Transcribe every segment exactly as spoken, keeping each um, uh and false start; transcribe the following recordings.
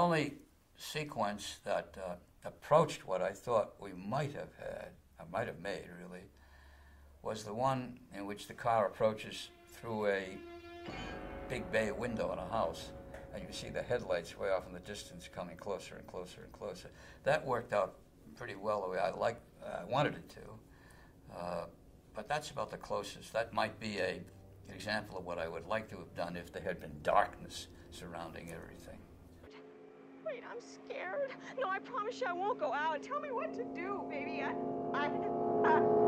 only sequence that uh, approached what I thought we might have had, I might have made really, was the one in which the car approaches through a big bay window in a house, and you see the headlights way off in the distance coming closer and closer and closer. That worked out pretty well the way I like, uh, wanted it to, uh, but that's about the closest. That might be a, an example of what I would like to have done if there had been darkness surrounding everything. Wait, I'm scared. No, I promise you I won't go out. Tell me what to do, baby. I... I... I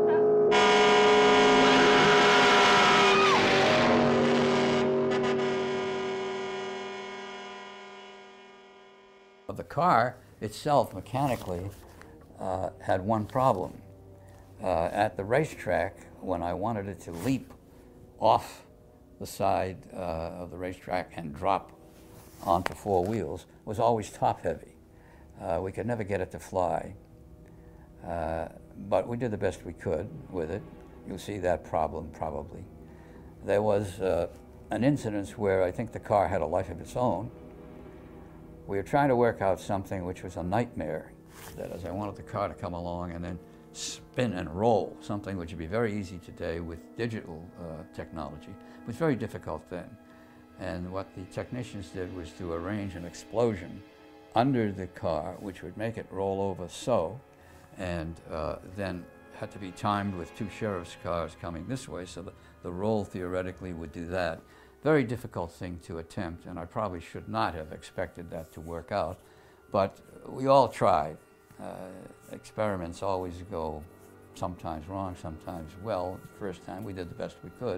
The car itself, mechanically, uh, had one problem. Uh, at the racetrack, when I wanted it to leap off the side uh, of the racetrack and drop onto four wheels, it was always top-heavy. Uh, we could never get it to fly. Uh, but we did the best we could with it. You'll see that problem, probably. There was uh, an incident where I think the car had a life of its own. We were trying to work out something which was a nightmare. That is, I wanted the car to come along and then spin and roll, something which would be very easy today with digital uh, technology. It was very difficult then. And what the technicians did was to arrange an explosion under the car, which would make it roll over so, and uh, then had to be timed with two sheriff's cars coming this way, so that the roll theoretically would do that. Very difficult thing to attempt, and I probably should not have expected that to work out, but we all tried. Uh, experiments always go sometimes wrong, sometimes well. The first time we did the best we could.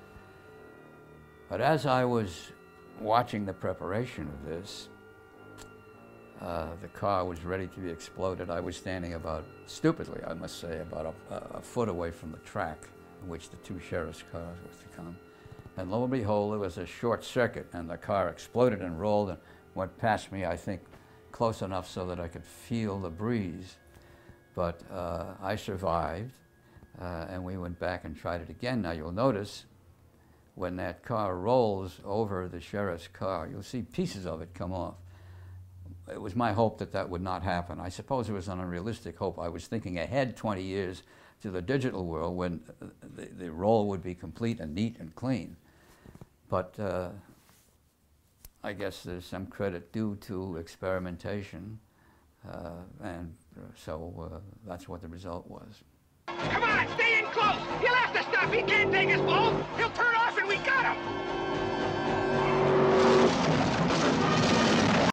But as I was watching the preparation of this, uh, the car was ready to be exploded. I was standing about, stupidly I must say, about a, a foot away from the track in which the two sheriff's cars were to come. And lo and behold, there was a short circuit, and the car exploded and rolled and went past me, I think, close enough so that I could feel the breeze. But uh, I survived, uh, and we went back and tried it again. Now, you'll notice when that car rolls over the sheriff's car, you'll see pieces of it come off. It was my hope that that would not happen. I suppose it was an unrealistic hope. I was thinking ahead twenty years to the digital world when the, the roll would be complete and neat and clean. But uh, I guess there's some credit due to experimentation, uh, and so uh, that's what the result was. Come on, stay in close! He'll have to stop! He can't take us both! He'll turn off and we got him!